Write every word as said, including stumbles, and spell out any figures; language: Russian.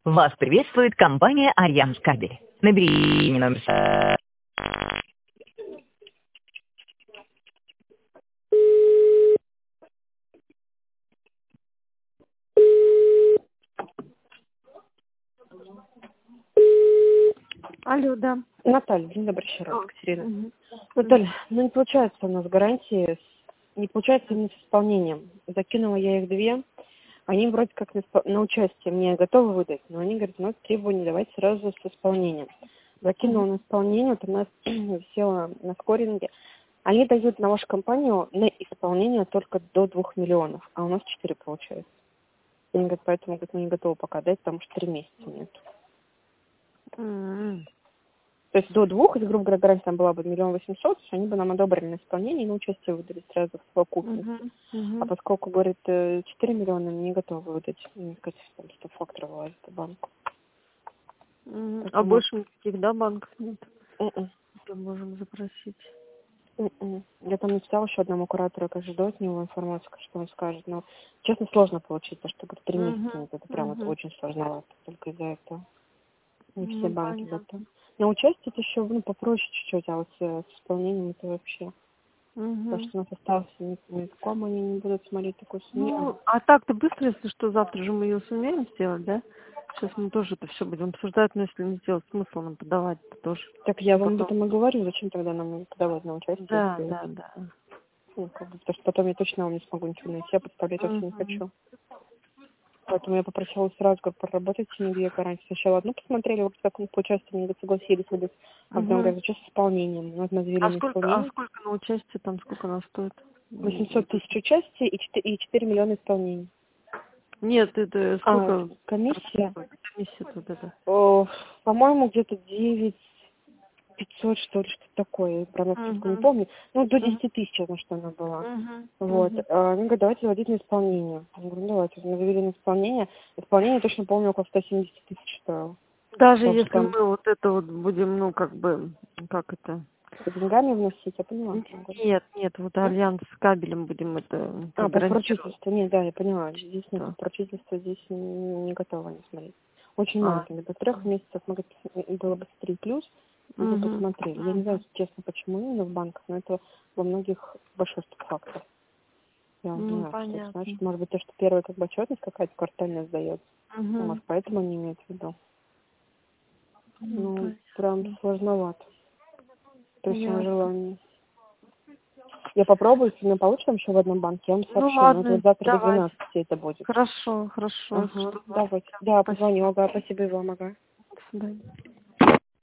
Вас приветствует компания Альянс Кабель. Набери номер. Алло, да. Наталья, день добрый, еще раз, А, Екатерина. мгм. Наталья, ну не получается у нас гарантии, с- не получается именно с исполнением. Закинула я их две, они вроде как на, испо- на участие мне готовы выдать, но они говорят, у нас требования, давайте сразу с исполнением. Закинула на исполнение, вот у нас висела на скоринге. Они дают на вашу компанию на исполнение только до двух миллионов, а у нас четыре получается. Они говорят, поэтому говорят, мы не готовы пока дать, потому что три месяца нет. М. То есть до двух, если, грубо говоря, гарантия там была бы миллион восемьсот, они бы нам одобрили на исполнение и на участие выдали сразу в совокупности. Мгм. А Мгм. поскольку, говорит, э, четыре миллиона, не готовы выдать, не сказать, что там сто факторов вылазит в банк. Мгм. А Поэтому... больше никаких, да, банков нет? м-м, Это можем запросить. м-м. Я там написала еще одному куратору, как жду от него информацию, что он скажет. Но, честно, сложно получить, потому что, говорит, три месяца Угу. нет. Это прям это Угу. очень сложновато, только из-за этого. Не все Ну, банки понятно. готовы. На участие это еще, ну, попроще чуть-чуть, а вот э, с исполнением это вообще... Потому Угу. что у нас остался ни, ни в ком они не будут смотреть такую сумму. Ну, а так-то быстро, если что, завтра же мы ее сумеем сделать, да? Сейчас мы тоже это все будем обсуждать, но если не сделать, смысл нам подавать тоже. Так я вам об Потом. этом и говорю, зачем тогда нам подавать на участие, Да, если, да, да. ну, как бы, потому что потом я точно вам не смогу ничего найти, я подставлять вообще не Угу. хочу. Поэтому я попросила сразу как проработать с ними две гарантии. Сначала одну посмотрели, вот как по участию мне согласились выдать, а потом Угу. говорят, зачем с исполнением. У нас на А на сколько, а исполнение. сколько на участие там, сколько она стоит? восемьсот тысяч участия и четыре, и четыре миллиона исполнений. Нет, это А, сколько комиссия, комиссия вот это? о, по-моему, где-то девять пятьсот, что ли, что-то такое. Я про цифру не Угу. помню. Ну, до Угу. десяти тысяч, на что она была. Угу. Вот. Угу. А, Они говорят, давайте заводить на исполнение. Я говорю, ну, давайте. Мы завели на исполнение. Исполнение, точно помню, около ста семидесяти тысяч стоило. Даже Потому что если там мы вот это вот будем, ну, как бы, как это? с деньгами вносить, я поняла, о чем говорю. Нет, нет, вот М? альянс с кабелем будем это А, как по гарантировать. поручительству. Нет, да, я поняла. Здесь нет, Что? поручительства здесь не, не готова не смотреть. Очень А. маленький. До трех месяцев мы, говорит, было бы три плюс, мы бы Угу. посмотрели. Я не знаю, честно, почему именно в банках, но это во многих большой фактор. Я не Ну, знаю, что это понятно. значит. Может быть, то, что первая как бы отчетность какая-то квартальная сдается. Ну, Угу. может, поэтому они имеют в виду. Ну, Ну, прям понятно. сложновато. При всем Ясно. желании. Я попробую, если у меня получится там еще в одном банке, я вам Ну, сообщу. Но это ладно, вот завтра до давайте. двенадцати это будет. Хорошо, хорошо. Если Ага, что, давайте. Да, спасибо. позвоню, ага, спасибо и вам, ага. До свидания.